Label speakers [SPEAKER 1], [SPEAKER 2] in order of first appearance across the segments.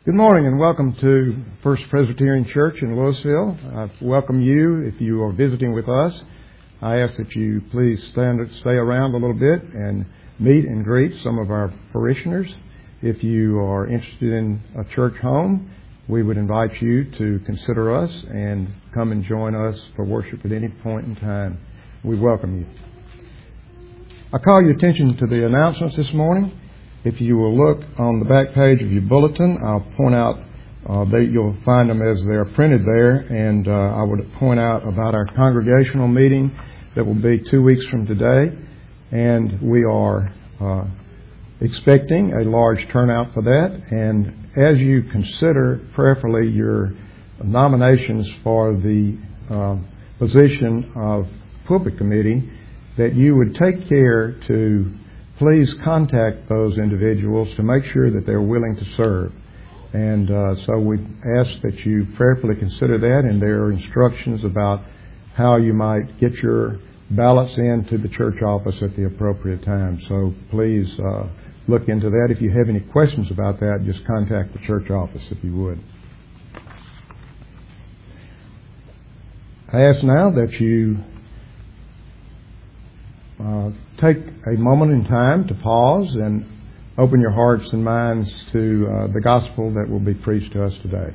[SPEAKER 1] Good morning and welcome to First Presbyterian Church in Louisville. I welcome you if you are visiting with us. I ask that you please stay around a little bit and meet and greet some of our parishioners. If you are interested in a church home, we would invite you to consider us and come and join us for worship at any point in time. We welcome you. I call your attention to the announcements this morning. If you will look on the back page of your bulletin, I'll point out that you'll find them as they're printed there, and I would point out about our congregational meeting that will be 2 weeks from today, and we are expecting a large turnout for that. And as you consider prayerfully your nominations for the position of pulpit committee, that you would take care to please contact those individuals to make sure that they're willing to serve. And so we ask that you prayerfully consider that, and there are instructions about how you might get your ballots into the church office at the appropriate time. So please look into that. If you have any questions about that, just contact the church office if you would. I ask now that you take a moment in time to pause and open your hearts and minds to the gospel that will be preached to us today.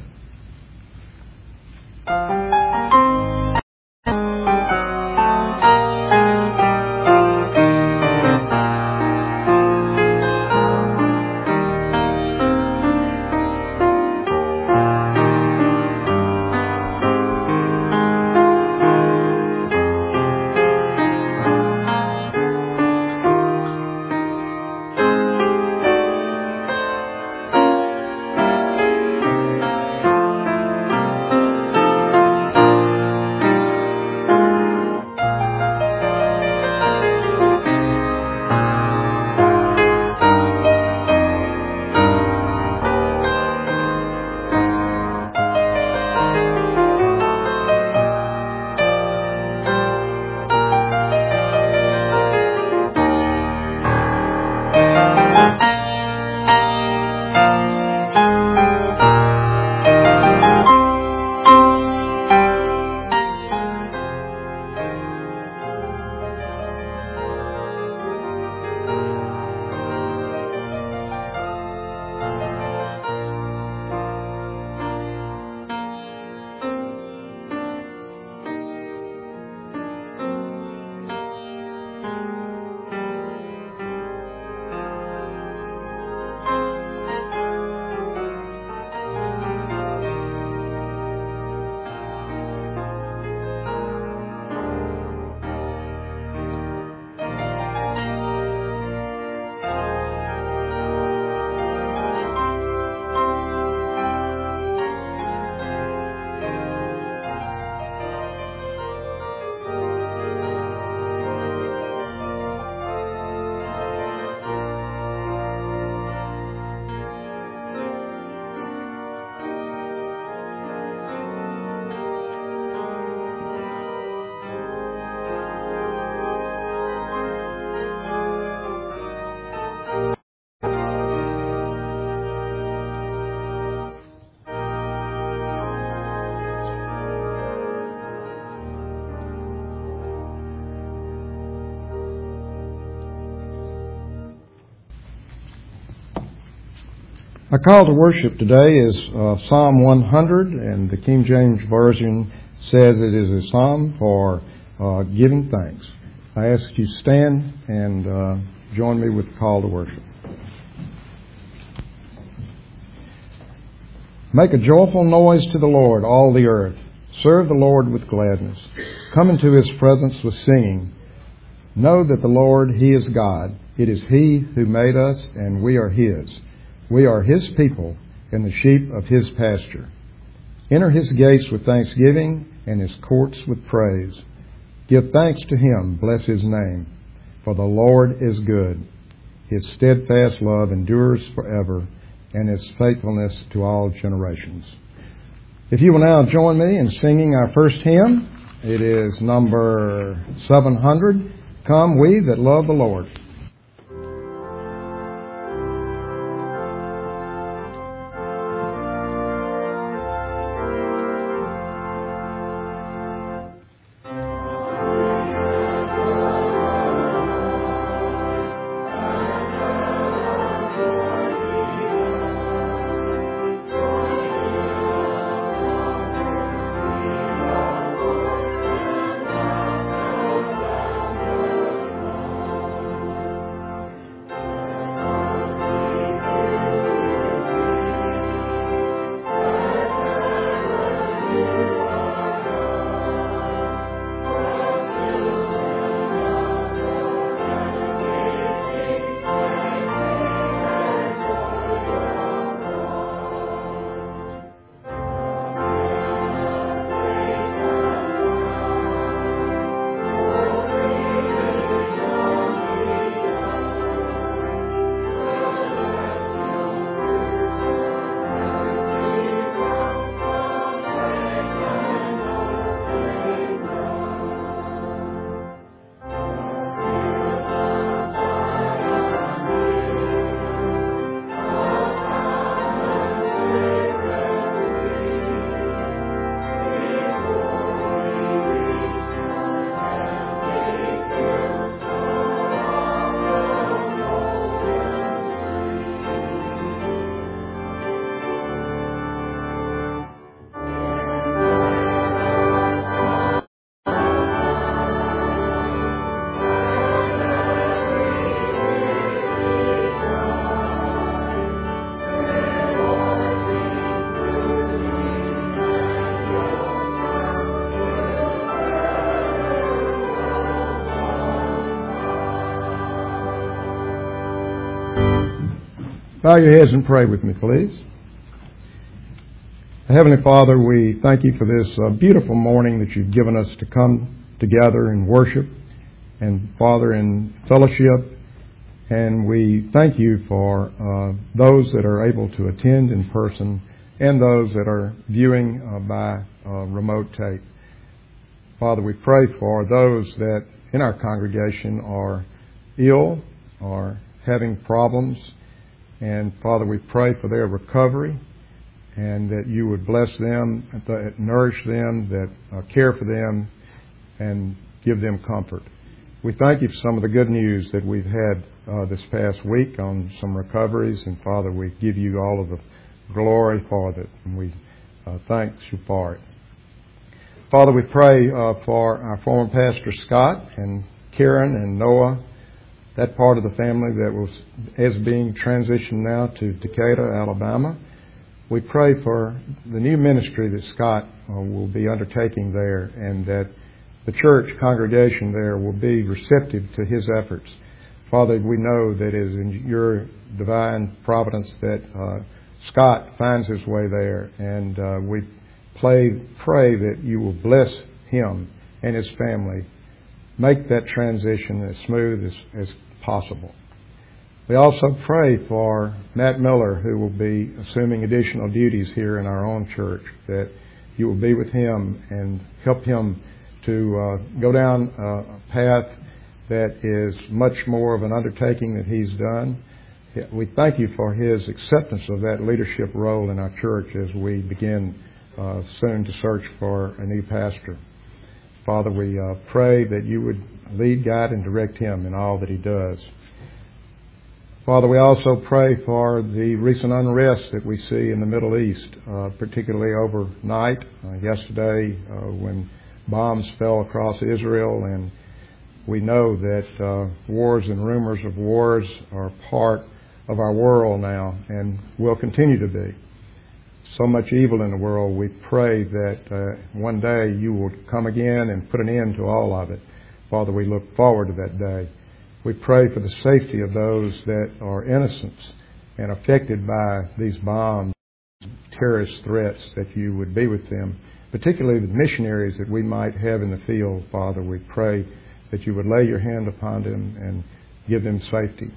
[SPEAKER 1] Our call to worship today is Psalm 100, and the King James Version says it is a psalm for giving thanks. I ask you to stand and join me with the call to worship. Make a joyful noise to the Lord, all the earth. Serve the Lord with gladness. Come into His presence with singing. Know that the Lord, He is God. It is He who made us, and we are His. We are His people and the sheep of His pasture. Enter His gates with thanksgiving and His courts with praise. Give thanks to Him, bless His name, for the Lord is good. His steadfast love endures forever, and His faithfulness to all generations. If you will now join me in singing our first hymn, it is number 700, Come We That Love the Lord. Bow your heads and pray with me, please. Heavenly Father, we thank you for this beautiful morning that you've given us to come together and worship and, Father, in fellowship. And we thank you for those that are able to attend in person and those that are viewing by remote tape. Father, we pray for those that in our congregation are ill or having problems. And, Father, we pray for their recovery and that you would bless them, that nourish them, that care for them, and give them comfort. We thank you for some of the good news that we've had this past week on some recoveries. And, Father, we give you all of the glory for that, and we thank you for it. Father, we pray for our former pastor Scott and Karen and Noah, that part of the family that is being transitioned now to Decatur, Alabama. We pray for the new ministry that Scott will be undertaking there, and that the church congregation there will be receptive to his efforts. Father, we know that it is in your divine providence that Scott finds his way there, and we pray that you will bless him and his family. Make that transition as smooth as possible. We also pray for Matt Miller, who will be assuming additional duties here in our own church, that you will be with him and help him to go down a path that is much more of an undertaking that he's done. We thank you for his acceptance of that leadership role in our church as we begin soon to search for a new pastor. Father, we pray that you would lead, guide, and direct him in all that he does. Father, we also pray for the recent unrest that we see in the Middle East, particularly overnight, yesterday when bombs fell across Israel, and we know that wars and rumors of wars are part of our world now and will continue to be. So much evil in the world, we pray that one day you will come again and put an end to all of it. Father, we look forward to that day. We pray for the safety of those that are innocent and affected by these bombs, terrorist threats, that you would be with them, particularly the missionaries that we might have in the field. Father, we pray that you would lay your hand upon them and give them safety.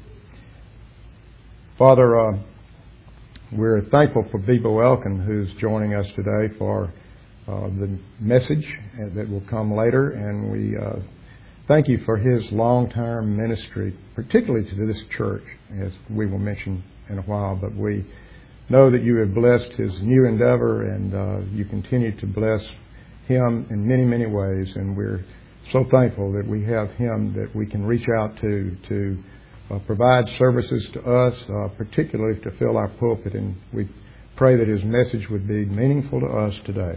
[SPEAKER 1] Father, we're thankful for Bebo Elkin, who's joining us today for the message that will come later, and we thank you for his long-term ministry, particularly to this church, as we will mention in a while. But we know that you have blessed his new endeavor, and you continue to bless him in many, many ways. And we're so thankful that we have him that we can reach out to provide services to us, particularly to fill our pulpit. And we pray that his message would be meaningful to us today.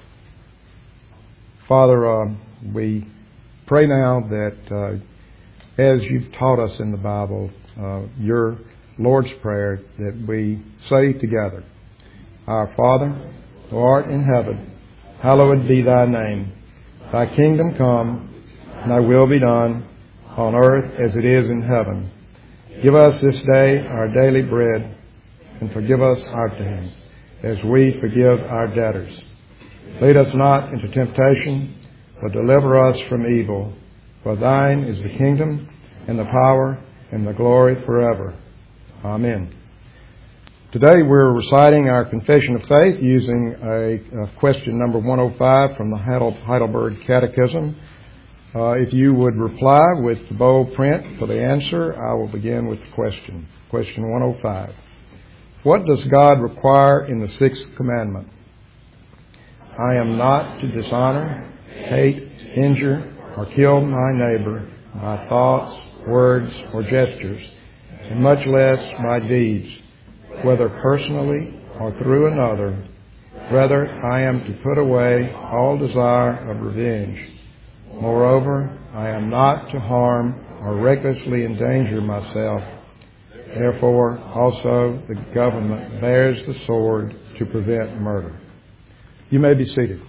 [SPEAKER 1] Father, we pray now that as you've taught us in the Bible, your Lord's Prayer, that we say together, Our Father, who art in heaven, hallowed be thy name. Thy kingdom come, and thy will be done, on earth as it is in heaven. Give us this day our daily bread, and forgive us our debts, as we forgive our debtors. Lead us not into temptation, but deliver us from evil. For thine is the kingdom, and the power, and the glory forever. Amen. Today we're reciting our Confession of Faith using a question number 105 from the Heidelberg Catechism. If you would reply with the bold print for the answer, I will begin with the question. Question 105. What does God require in the sixth commandment? I am not to dishonor, hate, injure, or kill my neighbor by thoughts, words, or gestures, and much less by deeds, whether personally or through another. Rather, I am to put away all desire of revenge. Moreover, I am not to harm or recklessly endanger myself. Therefore, also the government bears the sword to prevent murder. You may be seated.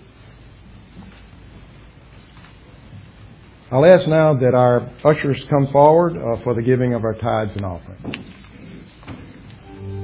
[SPEAKER 1] I'll ask now that our ushers come forward for the giving of our tithes and offerings.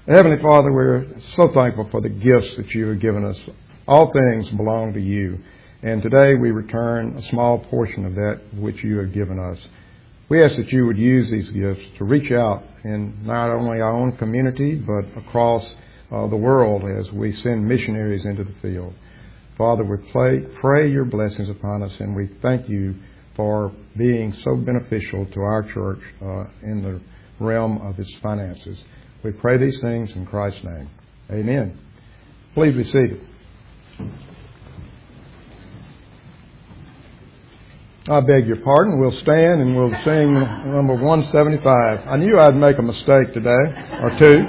[SPEAKER 1] Heavenly Father, we're so thankful for the gifts that you have given us. All things belong to you. And today we return a small portion of that which you have given us. We ask that you would use these gifts to reach out in not only our own community, but across the world as we send missionaries into the field. Father, we pray your blessings upon us, and we thank you for being so beneficial to our church in the realm of its finances. We pray these things in Christ's name. Amen. Please be seated. I beg your pardon. We'll stand and we'll sing number 175. I knew I'd make a mistake today, or two.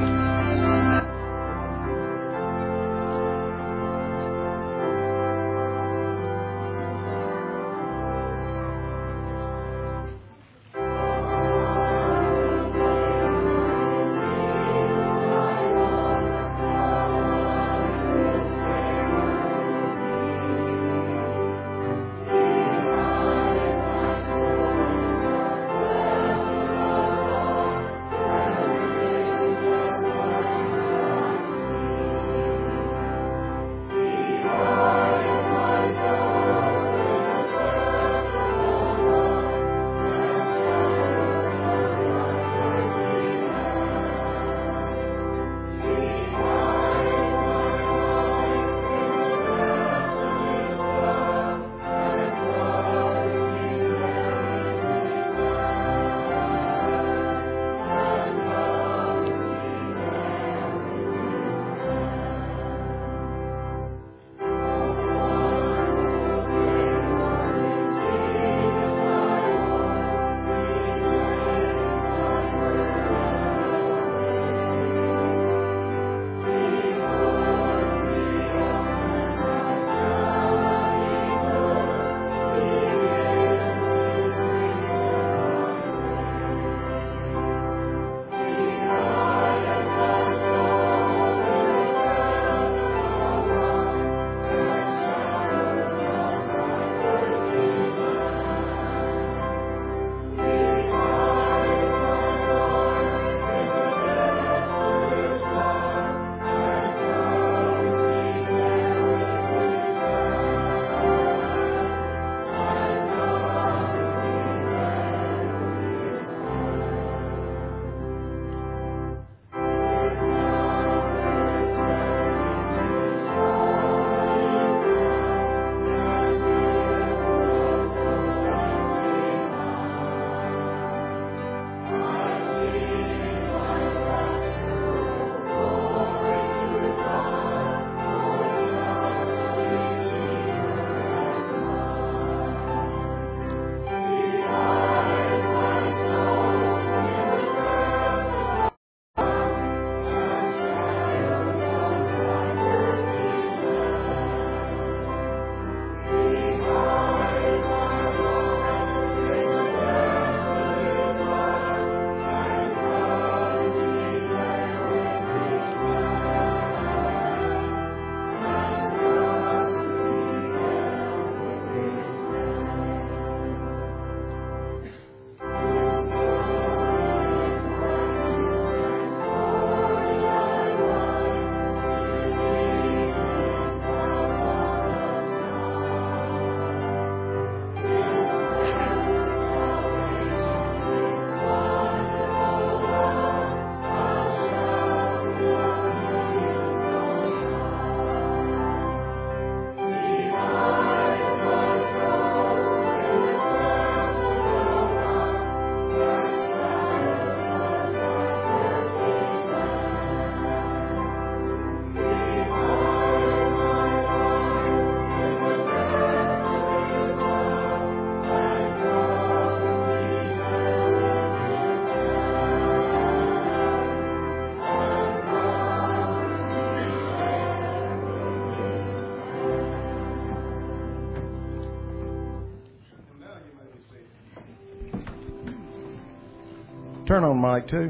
[SPEAKER 1] Turn on mic 2.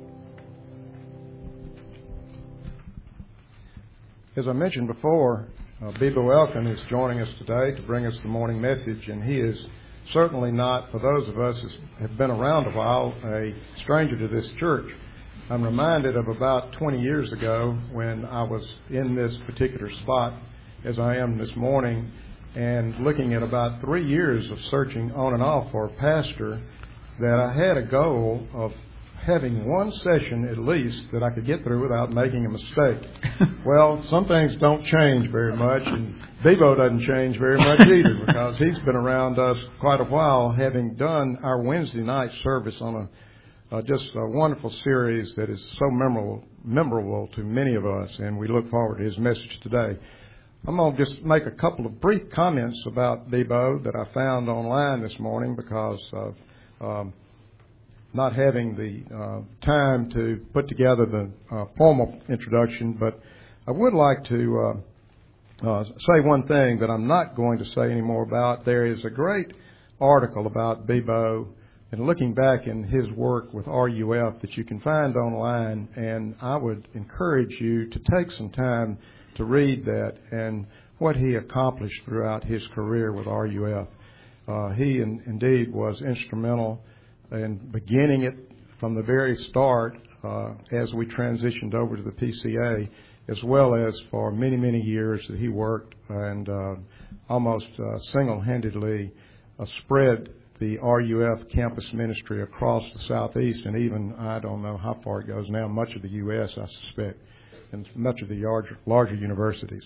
[SPEAKER 1] As I mentioned before, Bebo Elkin is joining us today to bring us the morning message, and he is certainly not, for those of us who have been around a while, a stranger to this church. I'm reminded of about 20 years ago when I was in this particular spot, as I am this morning, and looking at about 3 years of searching on and off for a pastor, that I had a goal of having one session at least that I could get through without making a mistake. Well, some things don't change very much, and Bebo doesn't change very much either, because he's been around us quite a while, having done our Wednesday night service on just a wonderful series that is so memorable to many of us, and we look forward to his message today. I'm going to just make a couple of brief comments about Bebo that I found online this morning because of not having the time to put together the formal introduction, but I would like to say one thing that I'm not going to say any more about. There is a great article about Bebo and looking back in his work with RUF that you can find online, and I would encourage you to take some time to read that and what he accomplished throughout his career with RUF. He indeed was instrumental in beginning it from the very start as we transitioned over to the PCA, as well as for many, many years that he worked and almost single-handedly spread the RUF campus ministry across the Southeast, and even, I don't know how far it goes now, much of the U.S., I suspect, and much of the larger universities.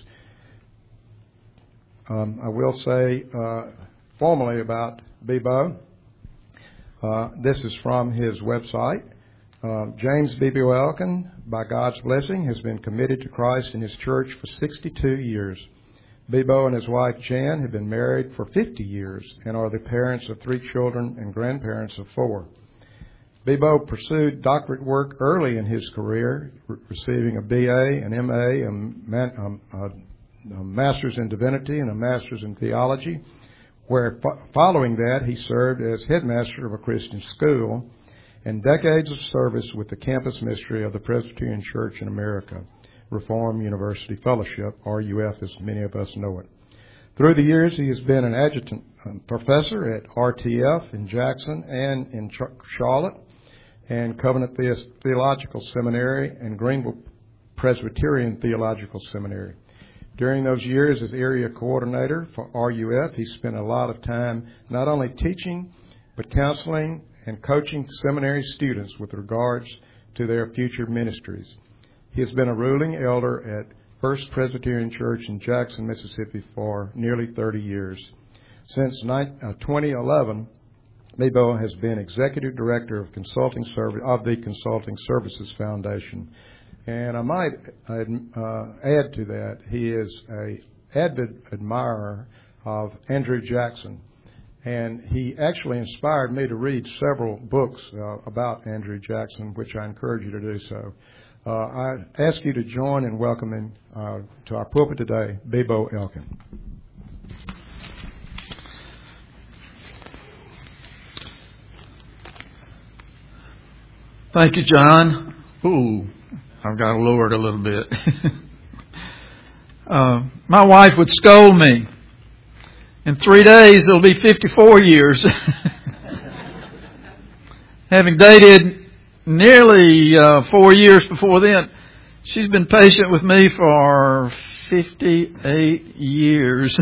[SPEAKER 1] I will say formally about Bebo. This is from his website. James Bebo Elkin, by God's blessing, has been committed to Christ and his church for 62 years. Bebo and his wife Jan have been married for 50 years and are the parents of 3 children and grandparents of 4. Bebo pursued doctorate work early in his career, receiving a BA, an MA, a Master's in Divinity, and a Master's in Theology, where following that he served as headmaster of a Christian school and decades of service with the campus ministry of the Presbyterian Church in America, Reformed University Fellowship, RUF as many of us know it. Through the years, he has been an adjunct professor at RTF in Jackson and in Charlotte, and Covenant Theological Seminary and Greenville Presbyterian Theological Seminary. During those years as area coordinator for RUF, he spent a lot of time not only teaching, but counseling and coaching seminary students with regards to their future ministries. He has been a ruling elder at First Presbyterian Church in Jackson, Mississippi for nearly 30 years. Since 2011, Bebo has been executive director of the Consulting Services Foundation. And I might add to that, he is an avid admirer of Andrew Jackson. And he actually inspired me to read several books about Andrew Jackson, which I encourage you to do so. I ask you to join in welcoming to our pulpit today, Bebo Elkin.
[SPEAKER 2] Thank you, John. Ooh, I've got to lower it a little bit. My wife would scold me. In 3 days, it'll be 54 years. Having dated nearly 4 years before then, she's been patient with me for 58 years.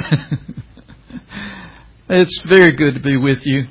[SPEAKER 2] It's very good to be with you.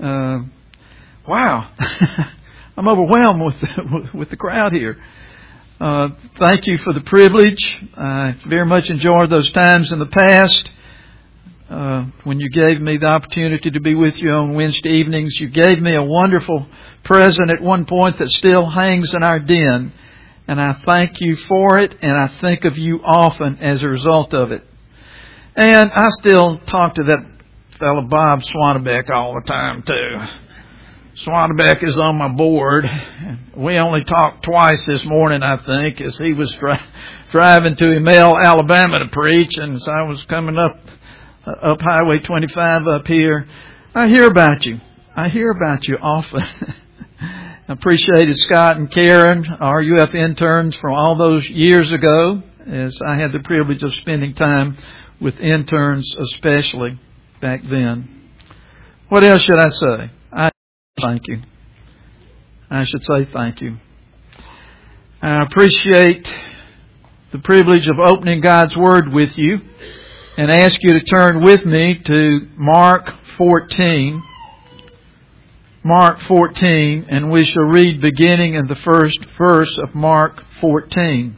[SPEAKER 2] Wow. I'm overwhelmed with the crowd here. Thank you for the privilege. I very much enjoyed those times in the past when you gave me the opportunity to be with you on Wednesday evenings. You gave me a wonderful present at one point that still hangs in our den, and I thank you for it, and I think of you often as a result of it. And I still talk to that fellow Bob Swanebeck all the time too. Swanebeck is on my board. We only talked twice this morning, I think, as he was driving to Emell, Alabama to preach, and so I was coming up Highway 25 up here. I hear about you often. I appreciated Scott and Karen, RUF interns from all those years ago. as I had the privilege of spending time with interns, especially back then. What else should I say? Thank you. I should say thank you. I appreciate the privilege of opening God's Word with you and ask you to turn with me to Mark 14. Mark 14, and we shall read beginning in the first verse of Mark 14.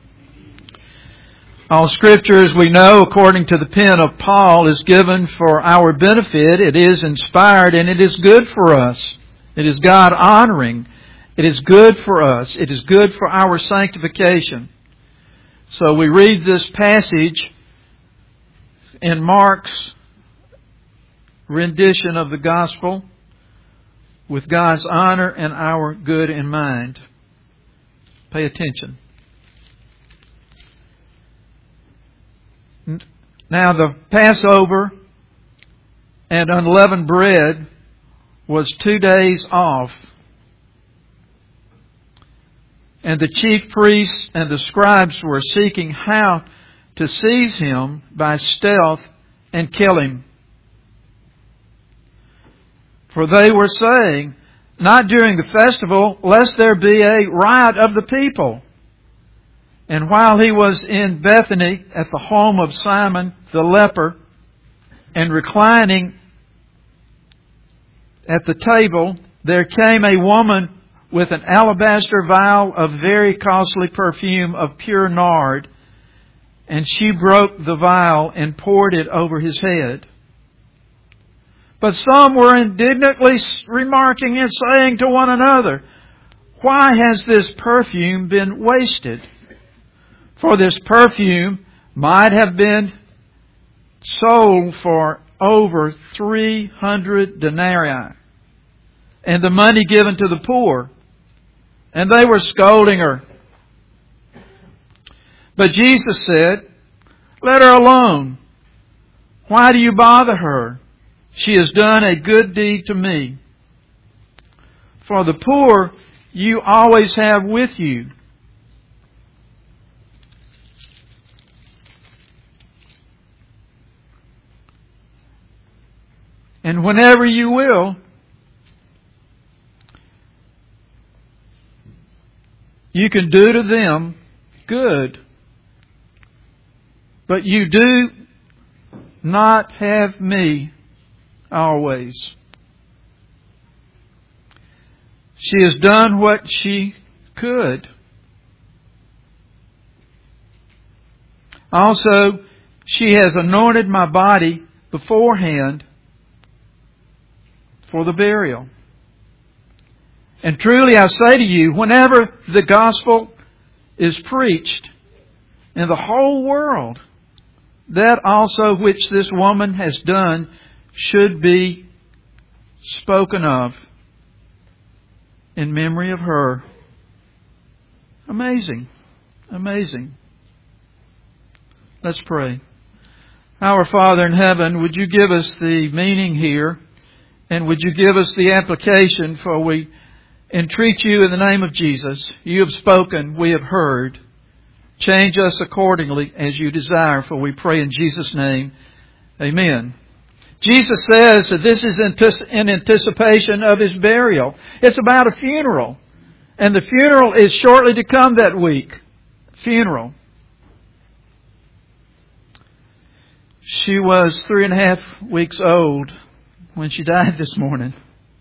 [SPEAKER 2] All Scripture, as we know, according to the pen of Paul, is given for our benefit. It is inspired and it is good for us. It is God-honoring. It is good for us. It is good for our sanctification. So we read this passage in Mark's rendition of the Gospel with God's honor and our good in mind. Pay attention. Now the Passover and unleavened bread was 2 days off. And the chief priests and the scribes were seeking how to seize him by stealth and kill him. For they were saying, not during the festival, lest there be a riot of the people. And while he was in Bethany at the home of Simon the leper, and reclining at the table, there came a woman with an alabaster vial of very costly perfume of pure nard, and she broke the vial and poured it over his head. But some were indignantly remarking and saying to one another, why has this perfume been wasted? For this perfume might have been sold for over 300 denarii, and the money given to the poor. And they were scolding her. But Jesus said, let her alone. Why do you bother her? She has done a good deed to me. For the poor you always have with you, and whenever you will, you can do to them good, but you do not have me always. She has done what she could. Also, she has anointed my body beforehand for the burial. And truly I say to you, whenever the gospel is preached in the whole world, that also which this woman has done should be spoken of in memory of her. Amazing. Amazing. Let's pray. Our Father in heaven, would you give us the meaning here, and would you give us the application, for we entreat you in the name of Jesus. You have spoken, we have heard. Change us accordingly as you desire, for we pray in Jesus' name. Amen. Jesus says that this is in anticipation of His burial. It's about a funeral. And the funeral is shortly to come that week. Funeral. She was 3.5 weeks old when she died this morning.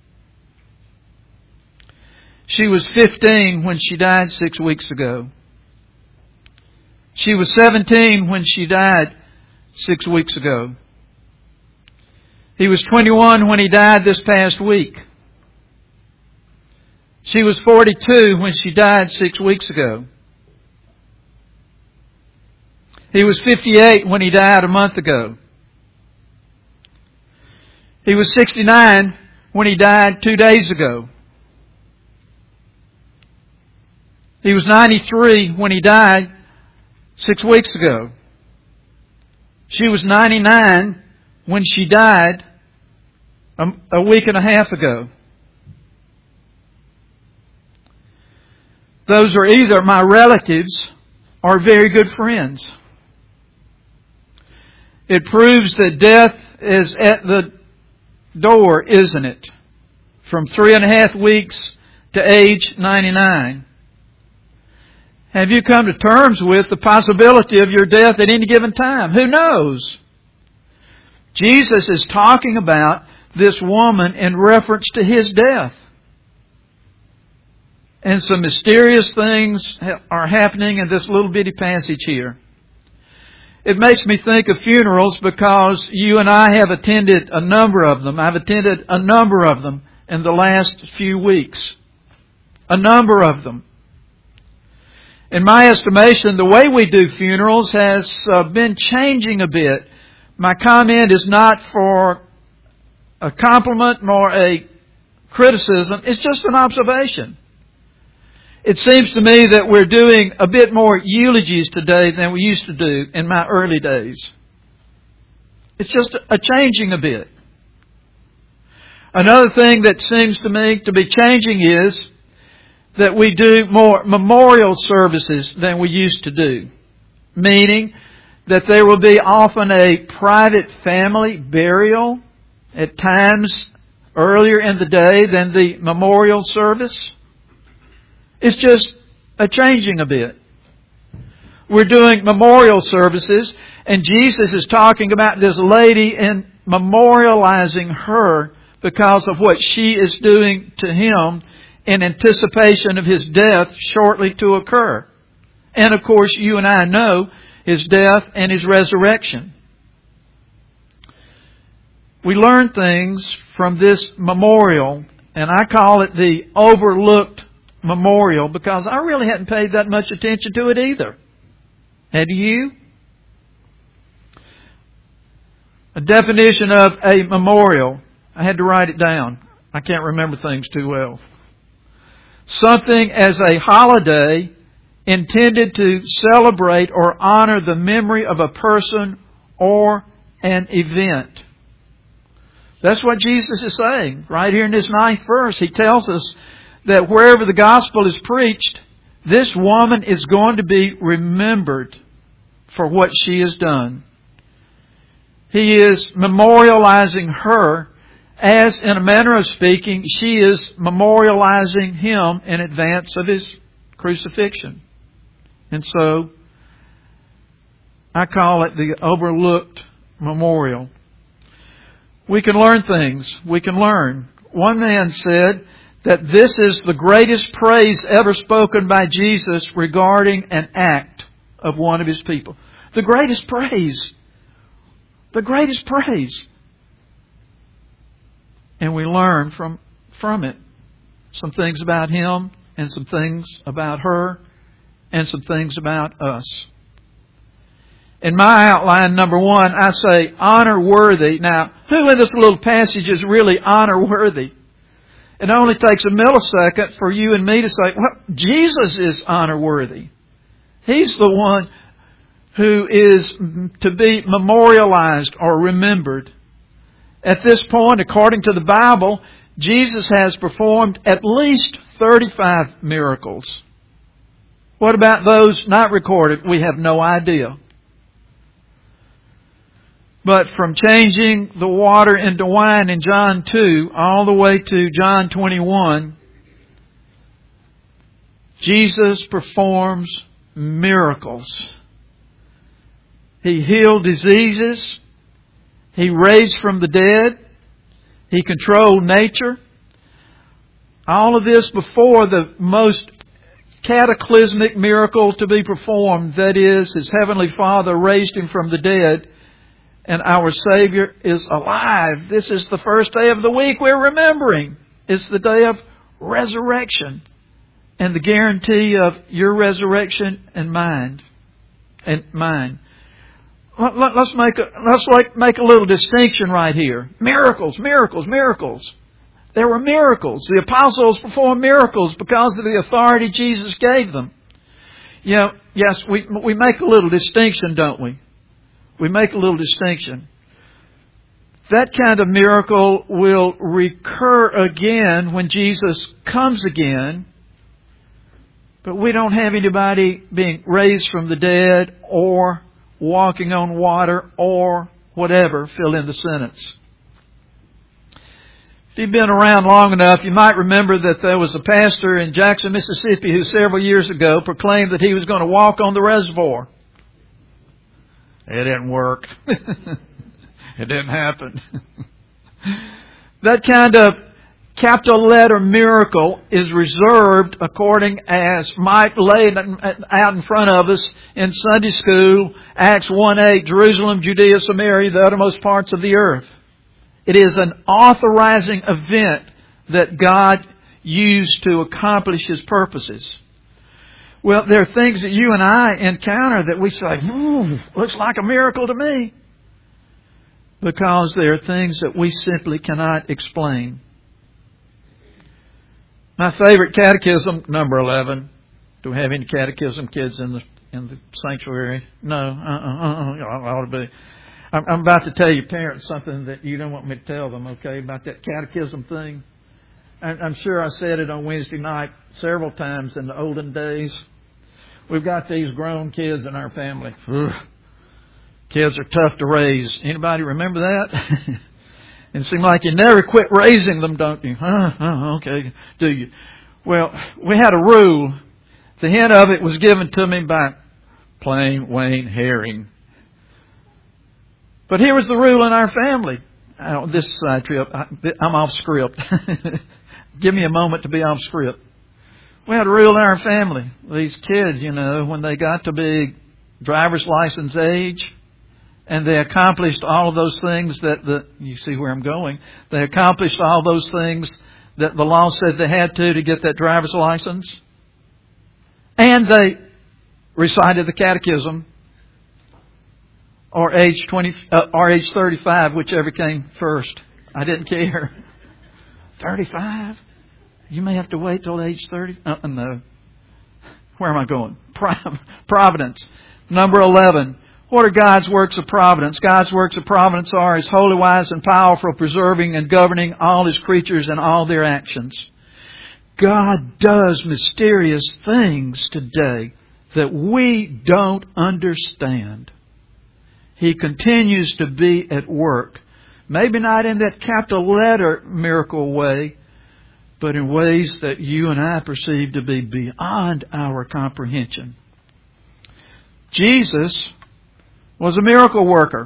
[SPEAKER 2] She was 15 when she died 6 weeks ago. She was 17 when she died 6 weeks ago. He was 21 when he died this past week. She was 42 when she died 6 weeks ago. He was 58 when he died a month ago. He was 69 when he died 2 days ago. He was 93 when he died 6 weeks ago. She was 99 when she died a week and a half ago. Those are either my relatives are very good friends. It proves that death is at the door, isn't it? From 3.5 weeks to age 99. Have you come to terms with the possibility of your death at any given time? Who knows? Jesus is talking about this woman in reference to His death. And some mysterious things are happening in this little bitty passage here. It makes me think of funerals because you and I have attended a number of them. I've attended a number of them in the last few weeks. A number of them. In my estimation, the way we do funerals has been changing a bit. My comment is not for a compliment nor a criticism. It's just an observation. It seems to me that we're doing a bit more eulogies today than we used to do in my early days. It's just a changing a bit. Another thing that seems to me to be changing is that we do more memorial services than we used to do. Meaning that there will be often a private family burial at times earlier in the day than the memorial service. It's just a changing a bit. We're doing memorial services, and Jesus is talking about this lady and memorializing her because of what she is doing to Him in anticipation of His death shortly to occur. And of course, you and I know His death and His resurrection. We learn things from this memorial, and I call it the overlooked memorial because I really hadn't paid that much attention to it either. Had you? A definition of a memorial. I had to write it down. I can't remember things too well. Something as a holiday intended to celebrate or honor the memory of a person or an event. That's what Jesus is saying right here in this 9th verse. He tells us that wherever the gospel is preached, this woman is going to be remembered for what she has done. He is memorializing her as, in a manner of speaking, she is memorializing Him in advance of His crucifixion. And so, I call it the overlooked memorial. We can learn things. We can learn. One man said that this is the greatest praise ever spoken by Jesus regarding an act of one of His people. The greatest praise. The greatest praise. And we learn from it some things about Him and some things about her and some things about us. In my outline, number 1, I say honor worthy. Now, who in this little passage is really honor worthy? It only takes a millisecond for you and me to say, well, Jesus is honor worthy. He's the one who is to be memorialized or remembered. At this point, according to the Bible, Jesus has performed at least 35 miracles. What about those not recorded? We have no idea. But from changing the water into wine in John 2 all the way to John 21, Jesus performs miracles. He healed diseases. He raised from the dead. He controlled nature. All of this before the most cataclysmic miracle to be performed, that is, His Heavenly Father raised Him from the dead, and our Savior is alive. This is the first day of the week we're remembering. It's the day of resurrection and the guarantee of your resurrection and mine. Let's make a little distinction right here. Miracles, miracles, miracles. There were miracles. The apostles performed miracles because of the authority Jesus gave them. You know, yes, we make a little distinction, don't we? We make a little distinction. That kind of miracle will recur again when Jesus comes again. But we don't have anybody being raised from the dead or walking on water or whatever. Fill in the sentence. If you've been around long enough, you might remember that there was a pastor in Jackson, Mississippi, who several years ago proclaimed that he was going to walk on the reservoir. It didn't work. It didn't happen. That kind of capital letter miracle is reserved, according as Mike laid out in front of us in Sunday school, Acts 1:8, Jerusalem, Judea, Samaria, the uttermost parts of the earth. It is an authorizing event that God used to accomplish His purposes. Well, there are things that you and I encounter that we say, looks like a miracle to me. Because there are things that we simply cannot explain. My favorite catechism, number 11. Do we have any catechism kids in the sanctuary? No. I ought to be. I'm about to tell you parents something that you don't want me to tell them, okay, about that catechism thing. I'm sure I said it on Wednesday night several times in the olden days. We've got these grown kids in our family. Kids are tough to raise. Anybody remember that? It seems like you never quit raising them, don't you? Okay, do you? Well, we had a rule. The hint of it was given to me by Plain Wayne Herring. But here was the rule in our family. This side trip, I'm off script. Give me a moment to be off script. We had a rule in our family. These kids, when they got to be driver's license age, and they accomplished all of those things you see where I'm going. They accomplished all those things that the law said they had to get that driver's license. And they recited the catechism, or age 35, whichever came first. I didn't care. 35? You may have to wait till age 30. No. Where am I going? Providence. Number 11. What are God's works of providence? God's works of providence are His holy, wise, and powerful, preserving and governing all His creatures and all their actions. God does mysterious things today that we don't understand. He continues to be at work. Maybe not in that capital letter miracle way, but in ways that you and I perceive to be beyond our comprehension. Jesus was a miracle worker.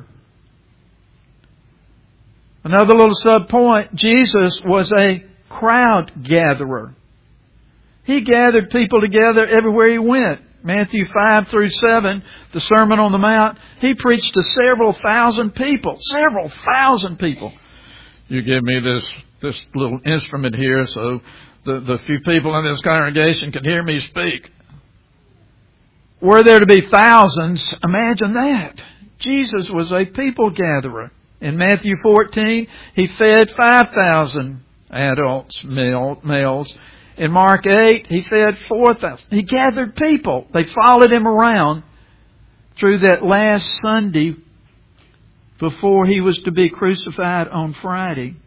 [SPEAKER 2] Another little sub-point, Jesus was a crowd gatherer. He gathered people together everywhere He went. Matthew 5-7, the Sermon on the Mount, He preached to several thousand people. Several thousand people. You give me this little instrument here so the few people in this congregation can hear me speak. Were there to be thousands, imagine that. Jesus was a people gatherer. In Matthew 14, He fed 5,000 adults, males. In Mark 8, He fed 4,000. He gathered people. They followed Him around through that last Sunday before He was to be crucified on Friday.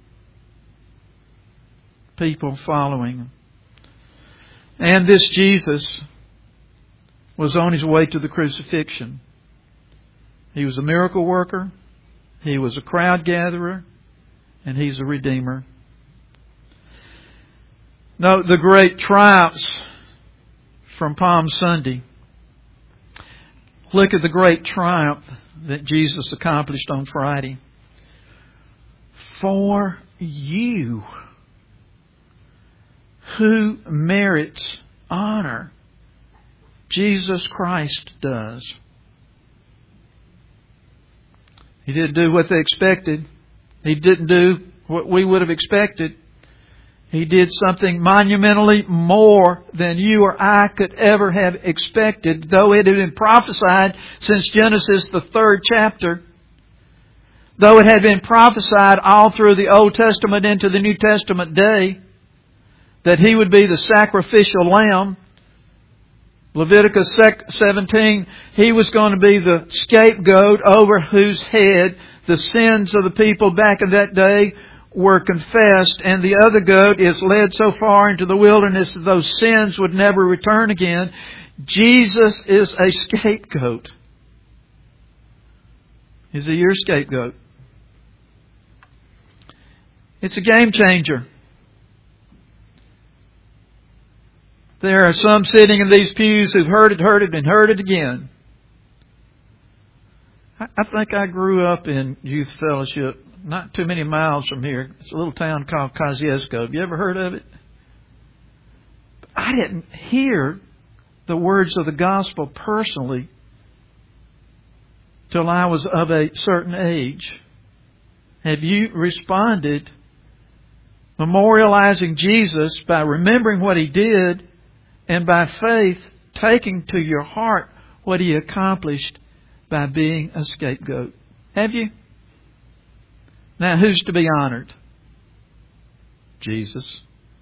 [SPEAKER 2] People following Him. And this Jesus was on His way to the crucifixion. He was a miracle worker. He was a crowd gatherer. And He's a redeemer. Note the great triumphs from Palm Sunday. Look at the great triumph that Jesus accomplished on Friday. For you, who merits honor, Jesus Christ does. He didn't do what they expected. He didn't do what we would have expected. He did something monumentally more than you or I could ever have expected, though it had been prophesied since Genesis, the 3rd chapter. Though it had been prophesied all through the Old Testament into the New Testament day, that He would be the sacrificial lamb. Leviticus 17, He was going to be the scapegoat over whose head the sins of the people back in that day were confessed, and the other goat is led so far into the wilderness that those sins would never return again. Jesus is a scapegoat. Is He your scapegoat? It's a game changer. There are some sitting in these pews who've heard it, and heard it again. I think I grew up in youth fellowship not too many miles from here. It's a little town called Kosciuszko. Have you ever heard of it? I didn't hear the words of the gospel personally till I was of a certain age. Have you responded memorializing Jesus by remembering what He did and by faith taking to your heart what He accomplished by being a scapegoat? Have you? Now, who's to be honored? Jesus.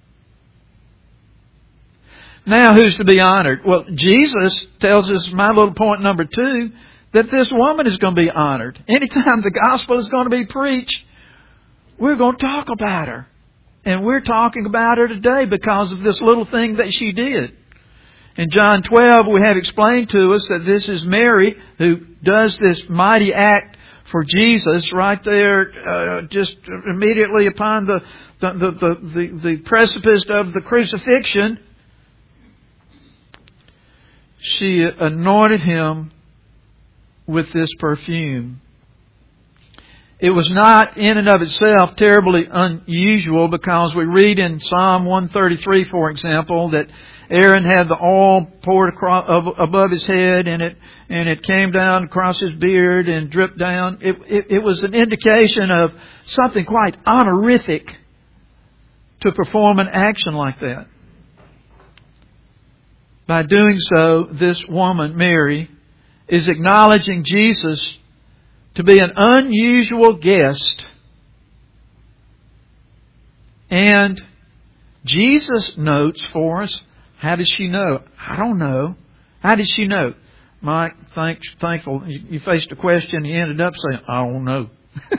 [SPEAKER 2] Now, who's to be honored? Well, Jesus tells us, my little point number 2, that this woman is going to be honored. Anytime the gospel is going to be preached, we're going to talk about her. And we're talking about her today because of this little thing that she did. In John 12, we have explained to us that this is Mary who does this mighty act for Jesus right there, just immediately upon the precipice of the crucifixion. She anointed Him with this perfume. It was not in and of itself terribly unusual, because we read in Psalm 133, for example, that Aaron had the oil poured above his head, and it came down across his beard and dripped down. It was an indication of something quite honorific to perform an action like that. By doing so, this woman, Mary, is acknowledging Jesus to be an unusual guest. And Jesus notes for us, how did she know? I don't know. How did she know? Mike, thankful you faced a question, you ended up saying, I don't know.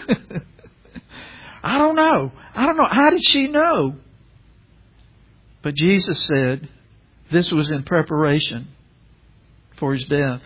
[SPEAKER 2] I don't know. How did she know? But Jesus said this was in preparation for His death.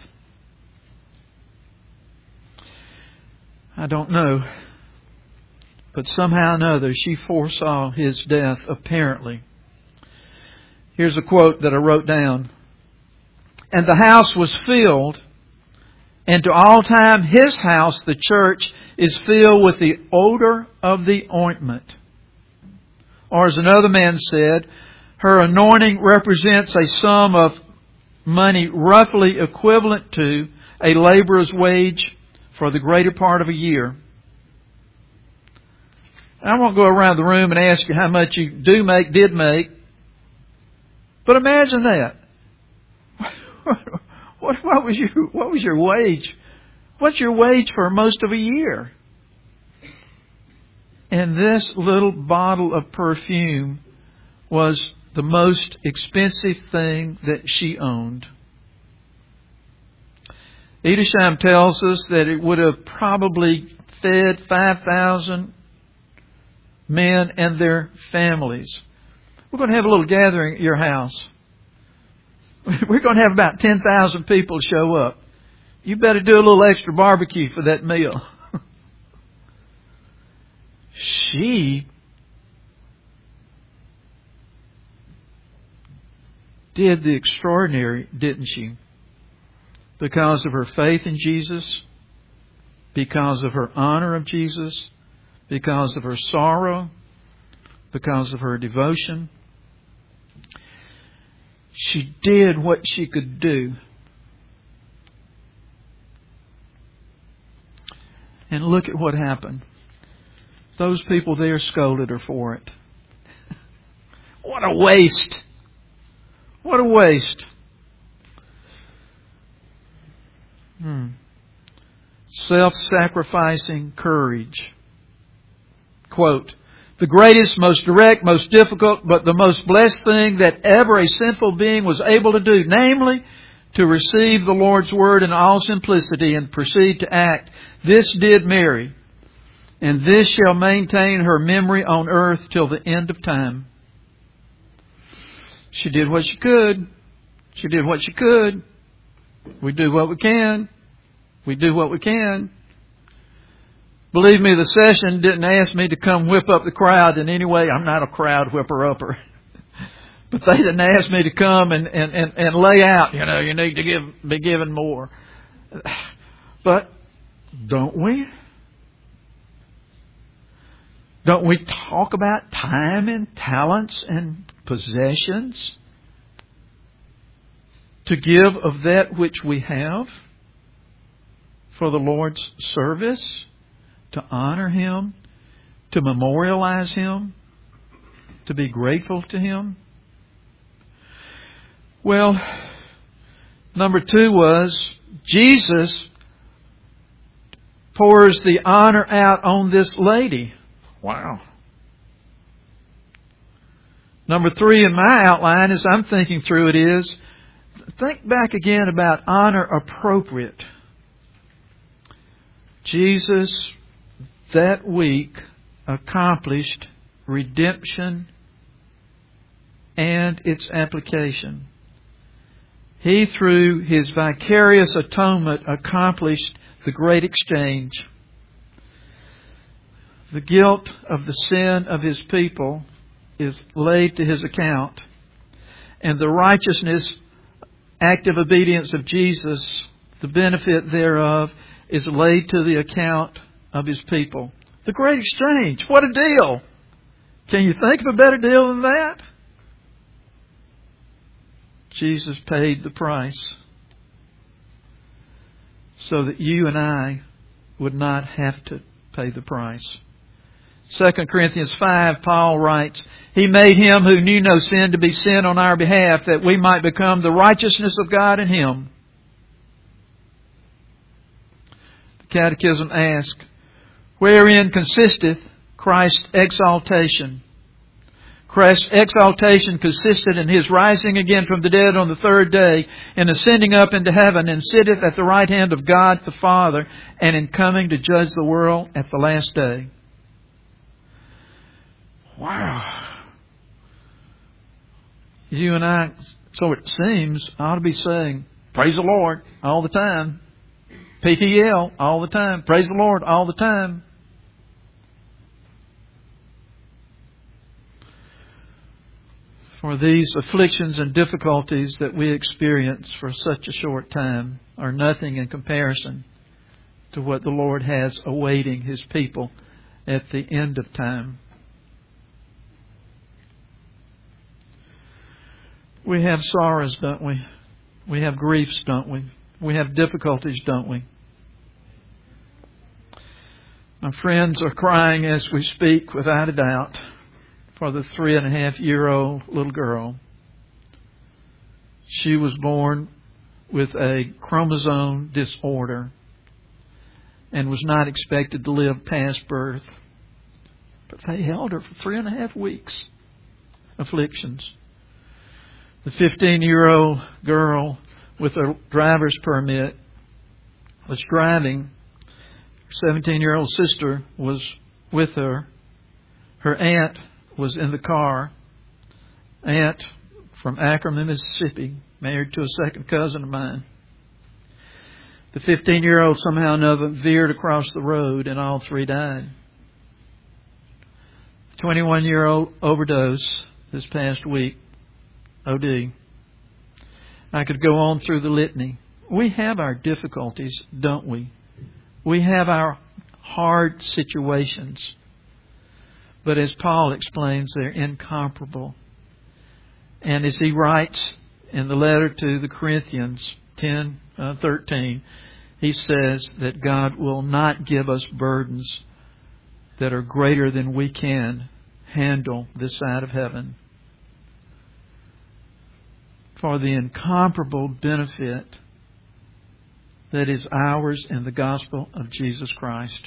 [SPEAKER 2] I don't know. But somehow or another, she foresaw His death, apparently. Here's a quote that I wrote down. And the house was filled, and to all time His house, the church, is filled with the odor of the ointment. Or as another man said, her anointing represents a sum of money roughly equivalent to a laborer's wage for the greater part of a year. I won't go around the room and ask you how much you did make. But imagine that. What was your wage? What's your wage for most of a year? And this little bottle of perfume was the most expensive thing that she owned. Edersheim tells us that it would have probably fed 5,000 men and their families. We're going to have a little gathering at your house. We're going to have about 10,000 people show up. You better do a little extra barbecue for that meal. She did the extraordinary, didn't she? Because of her faith in Jesus, because of her honor of Jesus, because of her sorrow, because of her devotion. She did what she could do. And look at what happened. Those people there scolded her for it. What a waste! What a waste! Self-sacrificing courage. Quote, the greatest, most direct, most difficult, but the most blessed thing that ever a sinful being was able to do, namely, to receive the Lord's Word in all simplicity and proceed to act. This did Mary. and this shall maintain her memory on earth till the end of time. She did what she could. She did what she could. We do what we can. We do what we can. Believe me, the session didn't ask me to come whip up the crowd in any way. I'm not a crowd whipper-upper. But they didn't ask me to come and lay out, you need to be given more. But don't we? Don't we talk about time and talents and possessions to give of that which we have for the Lord's service, to honor Him, to memorialize Him, to be grateful to Him? Well, number 2 was Jesus pours the honor out on this lady. Wow. Number 3 in my outline, as I'm thinking through it, is think back again about honor appropriate. Jesus that week accomplished redemption and its application. He, through His vicarious atonement, accomplished the great exchange. The guilt of the sin of His people is laid to His account, and the righteousness, active obedience of Jesus, the benefit thereof, is laid to the account of His people. The great exchange. What a deal! Can you think of a better deal than that? Jesus paid the price so that you and I would not have to pay the price. 2 Corinthians 5, Paul writes, He made Him who knew no sin to be sin on our behalf, that we might become the righteousness of God in Him. The Catechism asks, Wherein consisteth Christ's exaltation? Christ's exaltation consisted in His rising again from the dead on the third day, in ascending up into heaven, and sitteth at the right hand of God the Father, and in coming to judge the world at the last day. Wow. You and I, so it seems, ought to be saying, praise the Lord all the time. PTL all the time. Praise the Lord all the time. For these afflictions and difficulties that we experience for such a short time are nothing in comparison to what the Lord has awaiting His people at the end of time. We have sorrows, don't we? We have griefs, don't we? We have difficulties, don't we? My friends are crying as we speak, without a doubt, for the 3.5-year-old little girl. She was born with a chromosome disorder and was not expected to live past birth. But they held her for 3.5 weeks. Afflictions. The 15-year-old girl with a driver's permit was driving. Her 17-year-old sister was with her. Her aunt was in the car. Aunt from Akron, Mississippi, married to a second cousin of mine. The 15-year-old somehow or another veered across the road and all three died. The 21-year-old overdose this past week. OD. I could go on through the litany. We have our difficulties, don't we? We have our hard situations. But as Paul explains, they're incomparable. And as he writes in the letter to the Corinthians 10:13, he says that God will not give us burdens that are greater than we can handle this side of heaven. For the incomparable benefit that is ours in the gospel of Jesus Christ,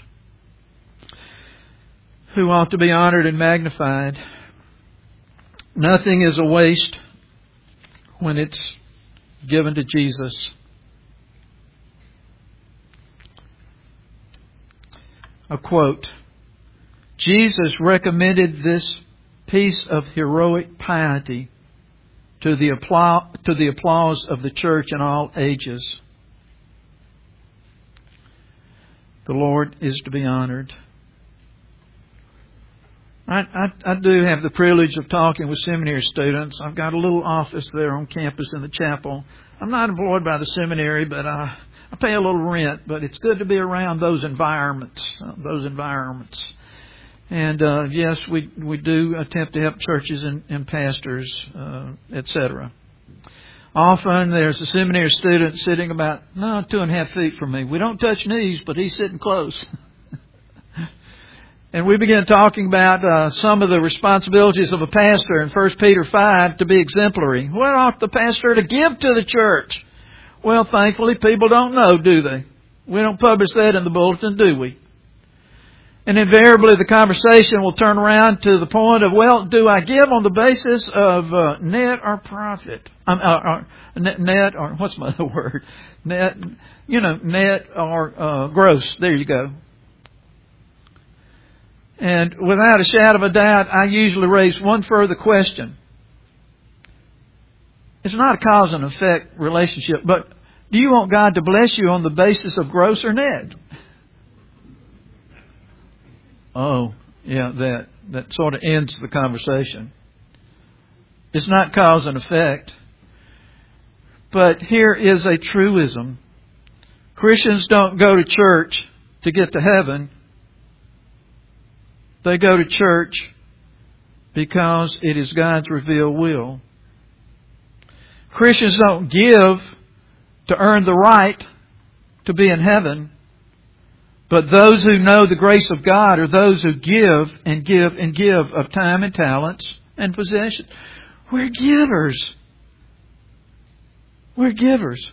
[SPEAKER 2] who ought to be honored and magnified. Nothing is a waste when it's given to Jesus. A quote Jesus recommended this piece of heroic piety to the applause of the church in all ages. The Lord is to be honored. I do have the privilege of talking with seminary students. I've got a little office there on campus in the chapel. I'm not employed by the seminary, but I pay a little rent. But it's good to be around those environments. And yes, we do attempt to help churches and pastors, etc. Often there's a seminary student sitting about 2.5 feet from me. We don't touch knees, but he's sitting close. And we began talking about some of the responsibilities of a pastor in 1 Peter 5 to be exemplary. What ought the pastor to give to the church? Well, thankfully, people don't know, do they? We don't publish that in the bulletin, do we? And invariably, the conversation will turn around to the point of, well, do I give on the basis of net or profit? Net or, what's my other word? Net or gross. There you go. And without a shadow of a doubt, I usually raise one further question. It's not a cause and effect relationship, but do you want God to bless you on the basis of gross or net? Oh, yeah, that sort of ends the conversation. It's not cause and effect. But here is a truism. Christians don't go to church to get to heaven. They go to church because it is God's revealed will. Christians don't give to earn the right to be in heaven. But those who know the grace of God are those who give and give and give of time and talents and possessions. We're givers. We're givers.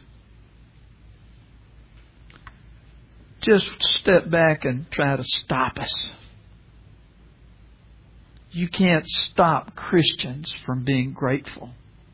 [SPEAKER 2] Just step back and try to stop us. You can't stop Christians from being grateful.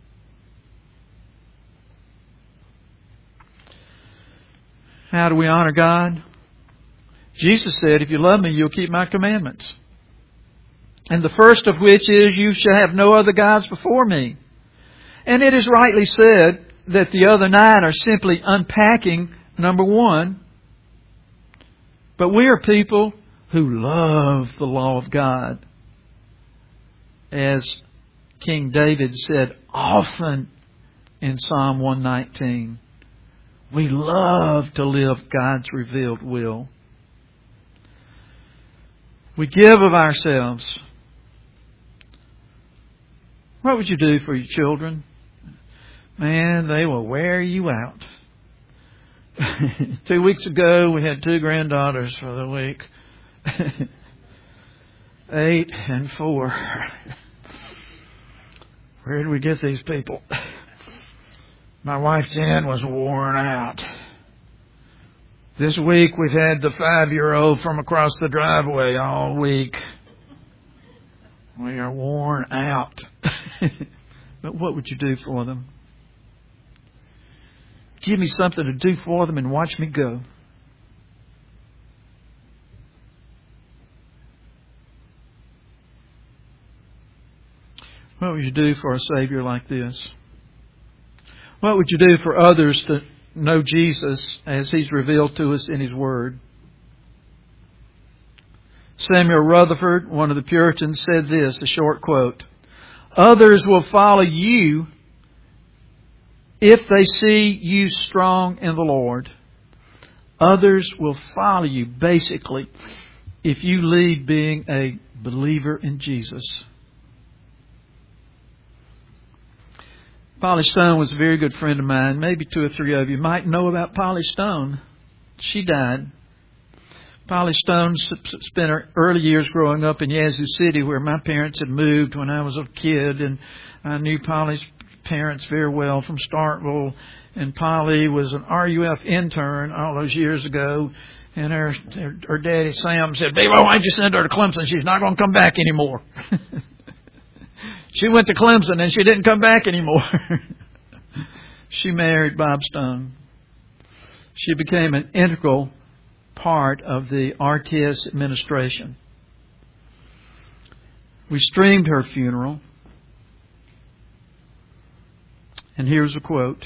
[SPEAKER 2] How do we honor God? Jesus said, if you love me, you'll keep my commandments. And the first of which is, you shall have no other gods before me. And it is rightly said that the other 9 are simply unpacking number 1. But we are people who love the law of God. As King David said often in Psalm 119, we love to live God's revealed will. We give of ourselves. What would you do for your children? Man, they will wear you out. 2 weeks ago, we had 2 granddaughters for the week. 8 and 4. Where did we get these people? My wife Jen was worn out. This week we've had the 5-year-old from across the driveway all week. We are worn out. But what would you do for them? Give me something to do for them and watch me go. What would you do for a Savior like this? What would you do for others to know Jesus as He's revealed to us in His Word? Samuel Rutherford, one of the Puritans, said this, a short quote. Others will follow you if they see you strong in the Lord. Others will follow you, basically, if you lead being a believer in Jesus. Polly Stone was a very good friend of mine. Maybe 2 or 3 of you might know about Polly Stone. She died. Polly Stone spent her early years growing up in Yazoo City, where my parents had moved when I was a kid, and I knew Polly's parents very well from Starkville. And Polly was an RUF intern all those years ago, and her daddy Sam said, "Bevo, why'd you send her to Clemson? She's not going to come back anymore." She went to Clemson and she didn't come back anymore. She married Bob Stone. She became an integral part of the RTS administration. We streamed her funeral. And here's a quote.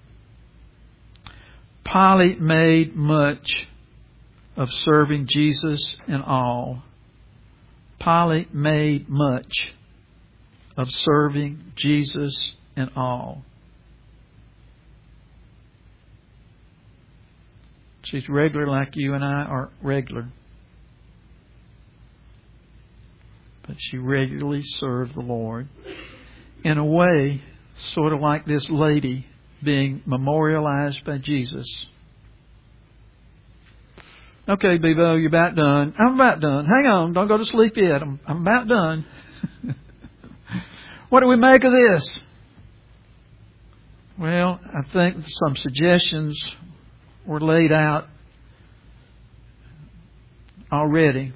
[SPEAKER 2] Polly made much of serving Jesus in all. Polly made much of serving Jesus in all. She's regular like you and I are regular. But she regularly served the Lord. In a way, sort of like this lady being memorialized by Jesus. Okay, Bevo, you're about done. I'm about done. Hang on, don't go to sleep yet. I'm about done. What do we make of this? Well, I think some suggestions were laid out already.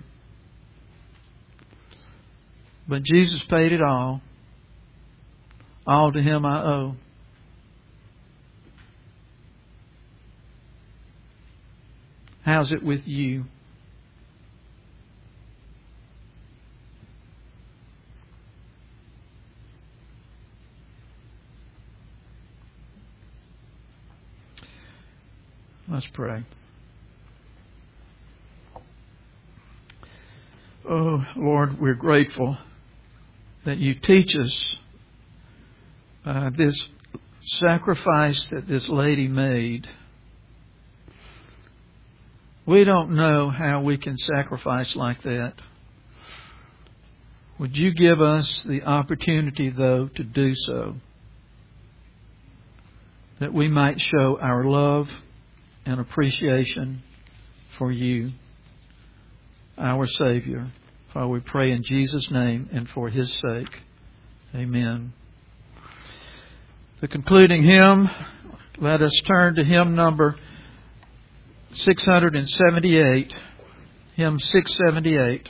[SPEAKER 2] But Jesus paid it all. All to Him I owe. How's it with you? Let's pray. Oh, Lord, we're grateful that you teach us this sacrifice that this lady made. We don't know how we can sacrifice like that. Would you give us the opportunity, though, to do so, that we might show our love and appreciation for you, our Savior. For we pray in Jesus' name and for His sake. Amen. The concluding hymn, let us turn to hymn number 678. Hymn 678.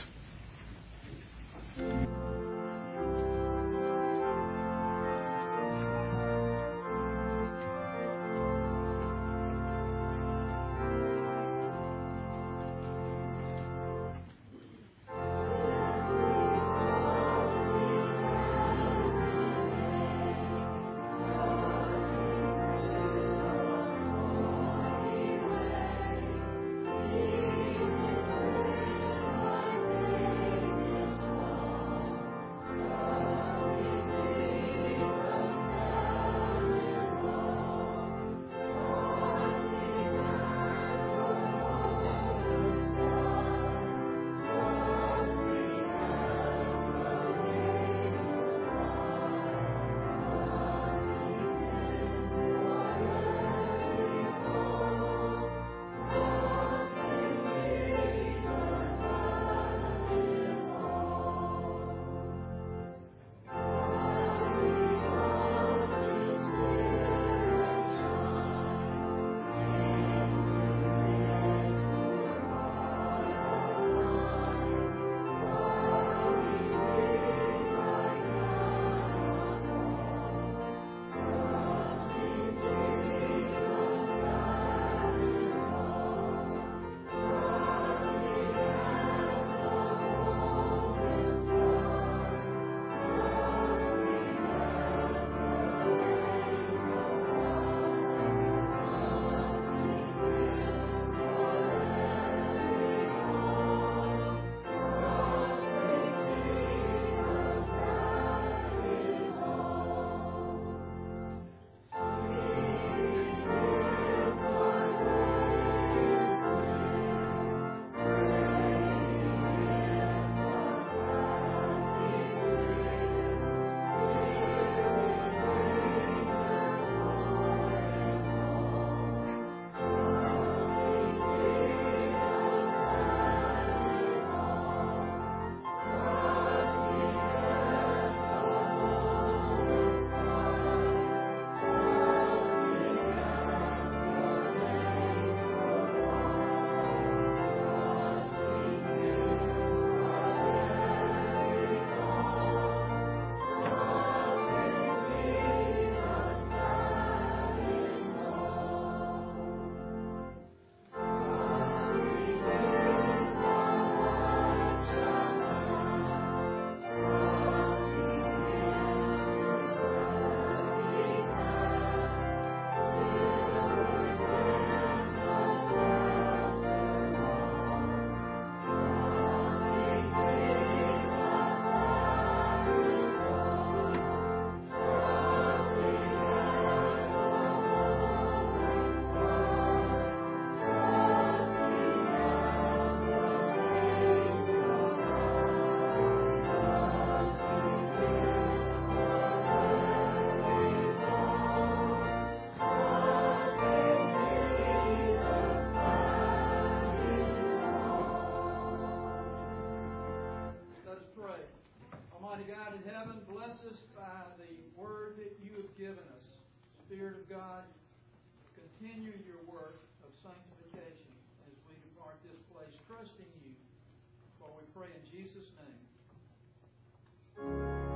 [SPEAKER 2] given us. Spirit of God, continue your work of sanctification as we depart this place, trusting you. For we pray in Jesus' name.